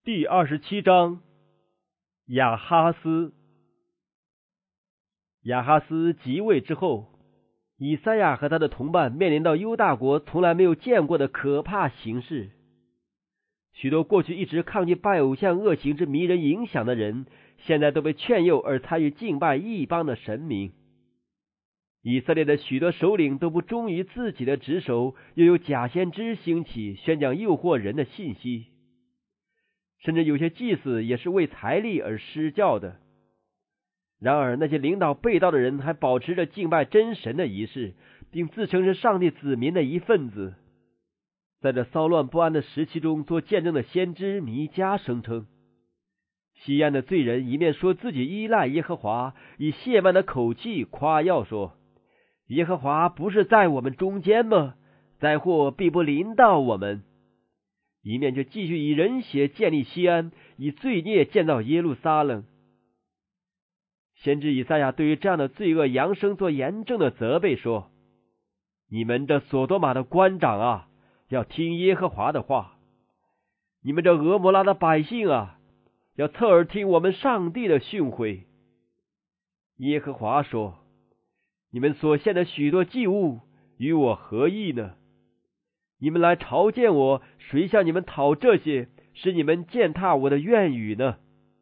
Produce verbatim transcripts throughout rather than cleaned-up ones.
第二十七章，亚哈斯。亚哈斯即位之后，以赛亚和他的同伴面临到犹大国从来没有见过的可怕形势。许多过去一直抗拒拜偶像恶行之迷人影响的人，现在都被劝诱而参与敬拜异邦的神明。以色列的许多首领都不忠于自己的职守，又有假先知兴起，宣讲诱惑人的信息。甚至有些祭司也是为财力而施教的。然而那些领导被盗的人还保持着敬拜真神的仪式，并自称是上帝子民的一份子。在这骚乱不安的时期中做见证的先知弥迦声称，西安的罪人一面说自己依赖耶和华，以亵慢的口气夸耀说，耶和华不是在我们中间吗？灾祸必不临到我们。一面就继续以人血建立西安，以罪孽建造耶路撒冷。先知以赛亚对于这样的罪恶扬声做严正的责备说，你们这所多玛的官长啊，要听耶和华的话，你们这俄摩拉的百姓啊，要侧耳听我们上帝的训诲。耶和华说，你们所献的许多祭物与我何异呢？你们来朝见我，谁向你们讨这些，使你们践踏我的愿语呢？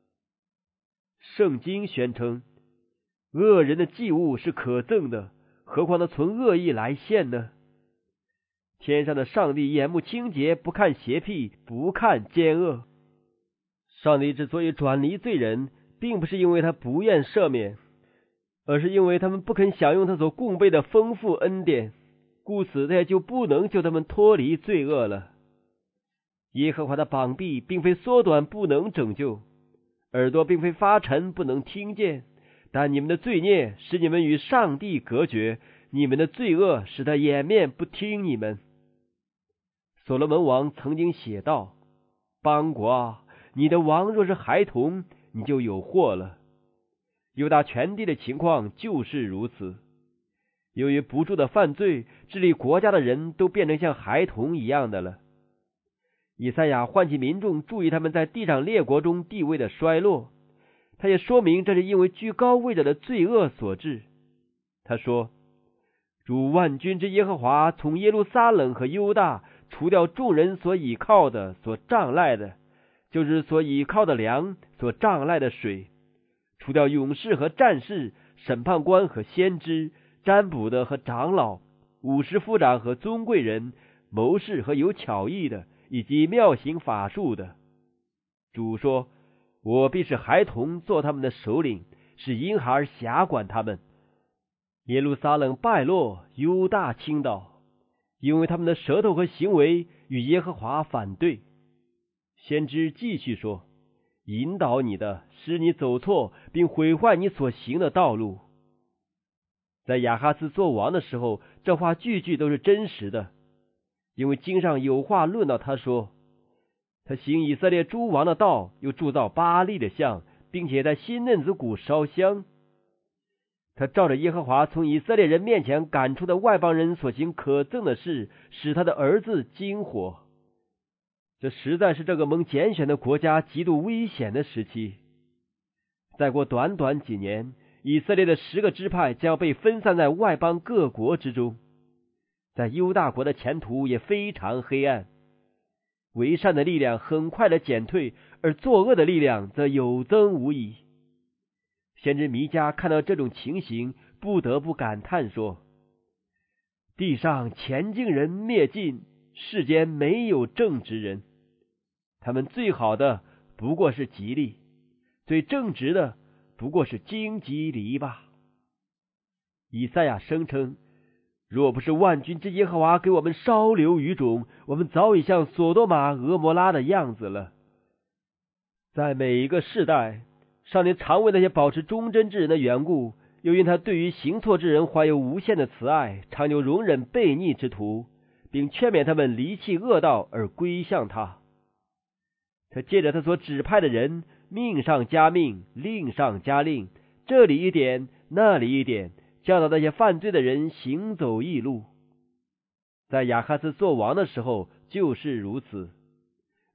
圣经宣称，恶人的祭物是可憎的，何况他存恶意来献呢？天上的上帝眼目清洁，不看邪僻，不看奸恶。上帝之所以转离罪人，并不是因为他不愿赦免，而是因为他们不肯享用他所供备的丰富恩典，故此他也就不能救他们脱离罪恶了。耶和华的膀臂并非缩短不能拯救，耳朵并非发沉不能听见，但你们的罪孽使你们与上帝隔绝，你们的罪恶使他掩面不听你们。所罗门王曾经写道，邦国啊，你的王若是孩童，你就有祸了。犹大全地的情况就是如此。由于不住的犯罪，治理国家的人都变成像孩童一样的了。以赛亚唤起民众注意他们在地上列国中地位的衰落，他也说明这是因为居高位者的罪恶所致。他说，主万军之耶和华从耶路撒冷和犹大除掉众人所倚靠的、所仗赖的，就是所倚靠的粮、所仗赖的水，除掉勇士和战士、审判官和先知、占卜的和长老、五十夫长和尊贵人、谋士和有巧艺的，以及妙行法术的。主说，我必使孩童做他们的首领，使婴孩辖管他们。耶路撒冷败落，犹大倾倒，因为他们的舌头和行为与耶和华反对。先知继续说，引导你的，使你走错，并毁坏你所行的道路。在亚哈斯做王的时候，这话句句都是真实的，因为经上有话论到他说，他行以色列诸王的道，又铸造巴力的像，并且在新嫩子谷烧香。他照着耶和华从以色列人面前赶出的外邦人所行可憎的事，使他的儿子惊火。这实在是这个蒙拣选的国家极度危险的时期。再过短短几年，以色列的十个支派将要被分散在外邦各国之中，在犹大国的前途也非常黑暗。为善的力量很快的减退，而作恶的力量则有增无已。先知弥迦看到这种情形，不得不感叹说，地上前进人灭尽，世间没有正直人。他们最好的不过是吉利，最正直的不过是荆棘篱笆。以赛亚声称，若不是万军之耶和华给我们稍留余种，我们早已像索多玛、俄摩拉的样子了。在每一个世代，上帝常为那些保持忠贞之人的缘故，又因他对于行错之人怀有无限的慈爱，常有容忍悖逆之徒，并劝勉他们离弃恶道而归向他。他借着他所指派的人，命上加命，令上加令，这里一点，那里一点，教导那些犯罪的人行走义路。在亚哈斯做王的时候就是如此。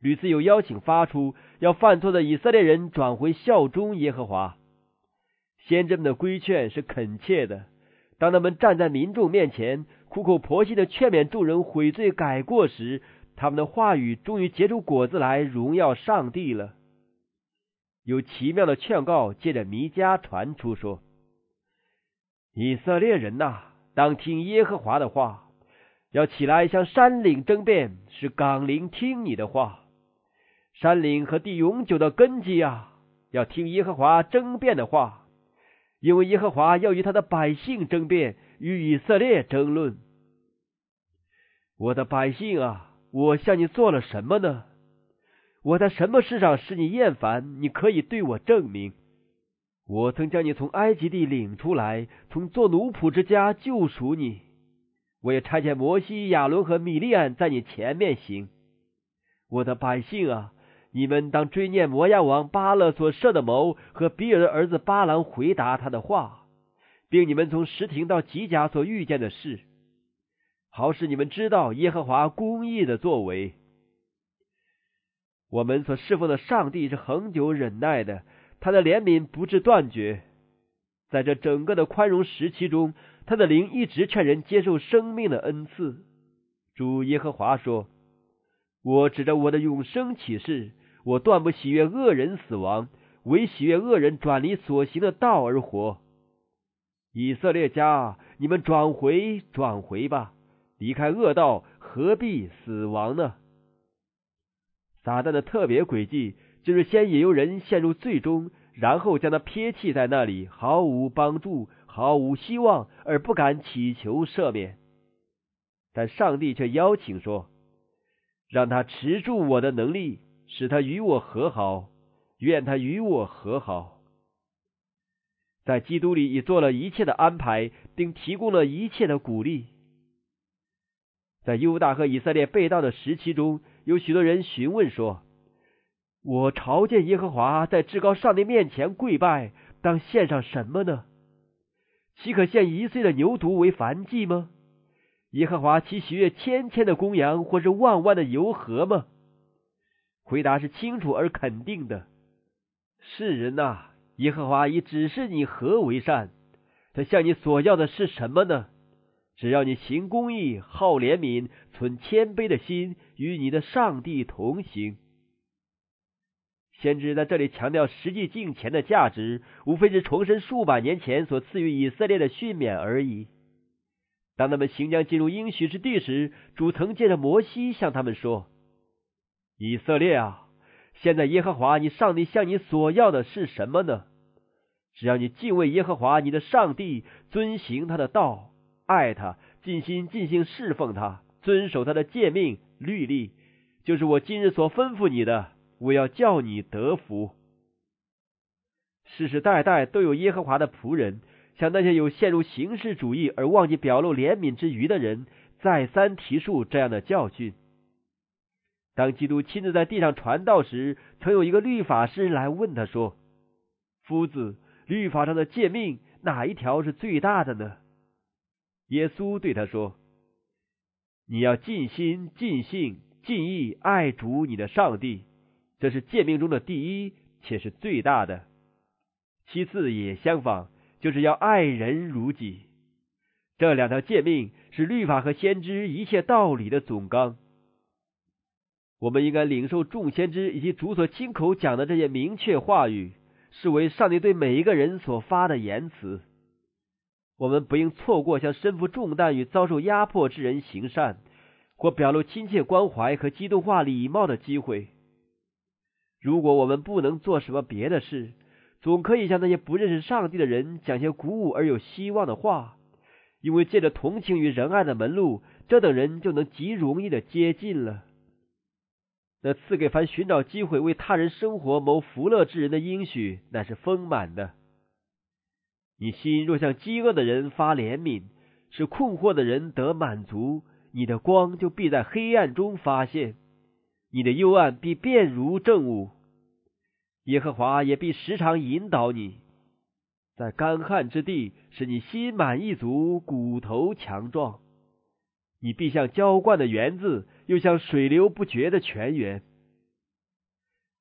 屡次有邀请发出，要犯错的以色列人转回效忠耶和华。先知们的规劝是恳切的，当他们站在民众面前，苦口婆心的劝勉众人悔罪改过时，他们的话语终于结出果子来，荣耀上帝了。有奇妙的劝告借着弥迦传出说：以色列人呐、啊，当听耶和华的话，要起来向山岭争辩，使冈陵听你的话。山岭和地永久的根基啊，要听耶和华争辩的话，因为耶和华要与他的百姓争辩，与以色列争论。我的百姓啊，我向你做了什么呢？我在什么事上使你厌烦？你可以对我证明。我曾将你从埃及地领出来，从做奴仆之家救赎你。我也差遣摩西、亚伦和米利暗在你前面行。我的百姓啊，你们当追念摩押王巴勒所设的谋和比尔的儿子巴郎回答他的话，并你们从什亭到吉甲所遇见的事，好使你们知道耶和华公义的作为。我们所侍奉的上帝是恒久忍耐的，他的怜悯不致断绝。在这整个的宽容时期中，他的灵一直劝人接受生命的恩赐。主耶和华说：我指着我的永生起誓，我断不喜悦恶人死亡，唯喜悦恶人转离所行的道而活。以色列家，你们转回转回吧，离开恶道，何必死亡呢？撒旦的特别诡计就是先引诱人陷入罪中，然后将他撇弃在那里，毫无帮助，毫无希望，而不敢祈求赦免。但上帝却邀请说：让他持住我的能力，使他与我和好，愿他与我和好。在基督里已做了一切的安排，并提供了一切的鼓励。在犹大和以色列被盗的时期中，有许多人询问说：我朝见耶和华，在至高上帝面前跪拜，当献上什么呢？岂可献一岁的牛犊为燔祭吗？耶和华岂喜悦千千的公羊，或是万万的油河吗？回答是清楚而肯定的。世人啊，耶和华已指示你何为善，他向你所要的是什么呢？只要你行公义，好怜悯，存谦卑的心，与你的上帝同行。先知在这里强调实际敬虔的价值，无非是重申数百年前所赐予以色列的训勉而已。当他们行将进入应许之地时，主曾借着摩西向他们说：以色列啊，现在耶和华你上帝向你所要的是什么呢？只要你敬畏耶和华你的上帝，遵行他的道，爱他，尽心尽性侍奉他，遵守他的诫命律例，就是我今日所吩咐你的，我要叫你得福。世世代代都有耶和华的仆人，向那些有陷入形式主义而忘记表露怜悯之余的人，再三提述这样的教训。当基督亲自在地上传道时，曾有一个律法师来问他说：夫子，律法上的诫命哪一条是最大的呢？耶稣对他说：你要尽心尽性尽意爱主你的上帝，这是诫命中的第一，且是最大的。其次也相仿，就是要爱人如己。这两条诫命是律法和先知一切道理的总纲。我们应该领受众先知以及主所亲口讲的这些明确话语，视为上帝对每一个人所发的言辞。我们不应错过向身负重担与遭受压迫之人行善，或表露亲切关怀和机动化礼貌的机会。如果我们不能做什么别的事，总可以向那些不认识上帝的人讲些鼓舞而有希望的话，因为借着同情与仁爱的门路，这等人就能极容易的接近了。那赐给凡寻找机会为他人生活谋福乐之人的应许，乃是丰满的。你心若向饥饿的人发怜悯，使困惑的人得满足，你的光就必在黑暗中发现，你的幽暗必变如正午。耶和华也必时常引导你，在干旱之地使你心满意足，骨头强壮。你必像浇灌的园子，又像水流不绝的泉源。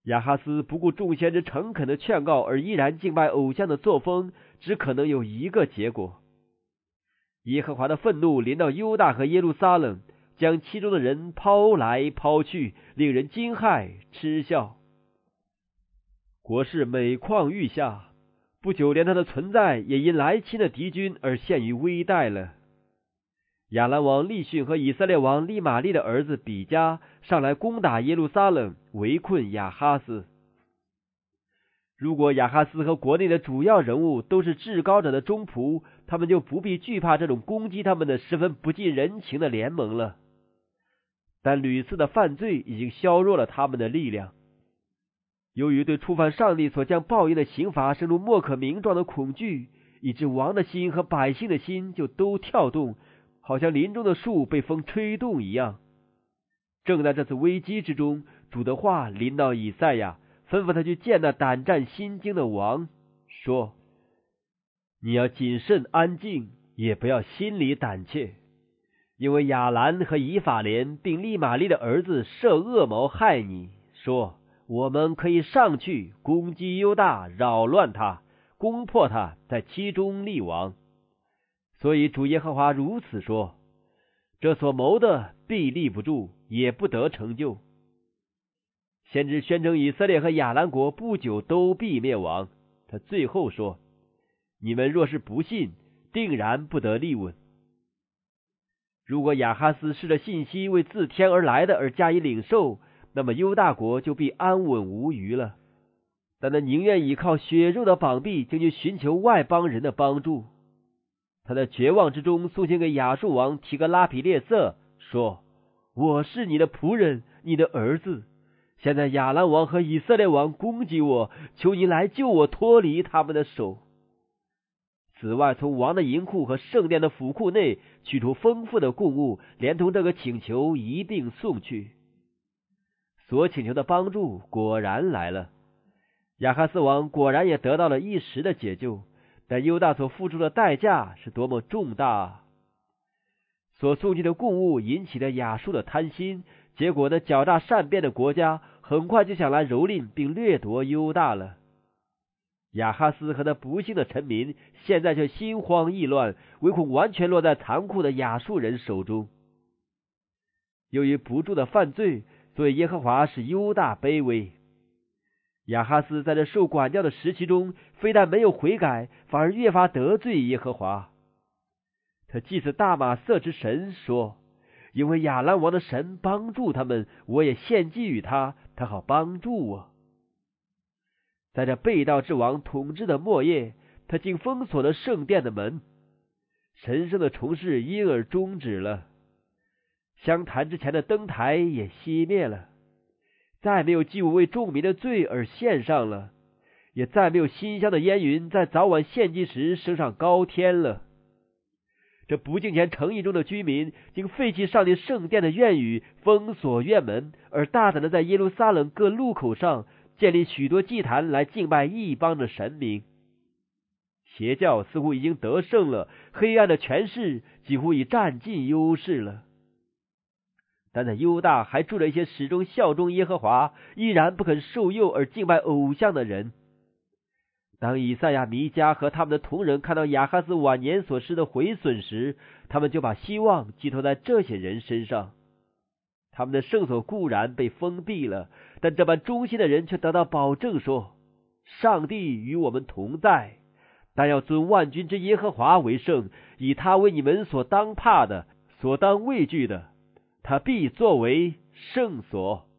亚哈斯不顾众先知诚恳的劝告而依然敬拜偶像的作风，只可能有一个结果：耶和华的愤怒临到犹大和耶路撒冷，将其中的人抛来抛去，令人惊骇嗤笑。国势每况愈下，不久连他的存在也因来侵的敌军而陷于危殆了。亚兰王利逊和以色列王利玛利的儿子比加上来攻打耶路撒冷，围困亚哈斯。如果亚哈斯和国内的主要人物都是至高者的忠仆，他们就不必惧怕这种攻击他们的十分不近人情的联盟了。但屡次的犯罪已经削弱了他们的力量。由于对触犯上帝所将报应的刑罚生出莫可名状的恐惧，以致王的心和百姓的心就都跳动，好像林中的树被风吹动一样。正在这次危机之中，主的话临到以赛亚，吩咐他去见那胆战心惊的王，说：你要谨慎安静，也不要心里胆怯，因为亚兰和以法莲并利玛利的儿子设恶谋害你，说我们可以上去攻击犹大，扰乱他，攻破他，在其中立王。所以主耶和华如此说：这所谋的必立不住，也不得成就。先知宣称以色列和亚兰国不久都必灭亡。他最后说：你们若是不信，定然不得立稳。如果亚哈斯试着信息为自天而来的而加以领受，那么犹大国就必安稳无虞了。但他宁愿依靠血肉的膀臂，就去寻求外邦人的帮助。他在绝望之中送信给亚述王提格拉皮列色，说：我是你的仆人，你的儿子。现在亚兰王和以色列王攻击我，求你来救我脱离他们的手。此外，从王的银库和圣殿的府库内取出丰富的供物，连同这个请求一并送去。所请求的帮助果然来了，亚哈斯王果然也得到了一时的解救，但犹大所付出的代价是多么重大啊！所送去的供物引起了亚述的贪心，结果呢，狡诈善变的国家很快就想来蹂躏并掠夺犹大了。亚哈斯和他不幸的臣民现在却心慌意乱，唯恐完全落在残酷的亚述人手中。由于不住的犯罪，所以耶和华使犹大卑微。亚哈斯在这受管教的时期中，非但没有悔改，反而越发得罪耶和华。他祭祀大马色之神，说：因为亚兰王的神帮助他们，我也献祭与他，他好帮助我。在这背道之王统治的末夜，他竟封锁了圣殿的门，神圣的重事因而终止了。香坛之前的灯台也熄灭了，再没有祭物为众民的罪而献上了，也再没有馨香的烟云在早晚献祭时升上高天了。这不敬虔诚意中的居民竟废弃上帝圣殿的院宇，封锁院门，而大胆的在耶路撒冷各路口上建立许多祭坛来敬拜异邦的神明。邪教似乎已经得胜了，黑暗的权势几乎已占尽优势了。但在犹大还住着一些始终效忠耶和华，依然不肯受诱而敬拜偶像的人。当以赛亚、弥迦和他们的同人看到亚哈斯晚年所施的毁损时，他们就把希望寄托在这些人身上。他们的圣所固然被封闭了，但这般忠心的人却得到保证说：上帝与我们同在，但要尊万军之耶和华为圣，以他为你们所当怕的，所当畏惧的，他必作为圣所。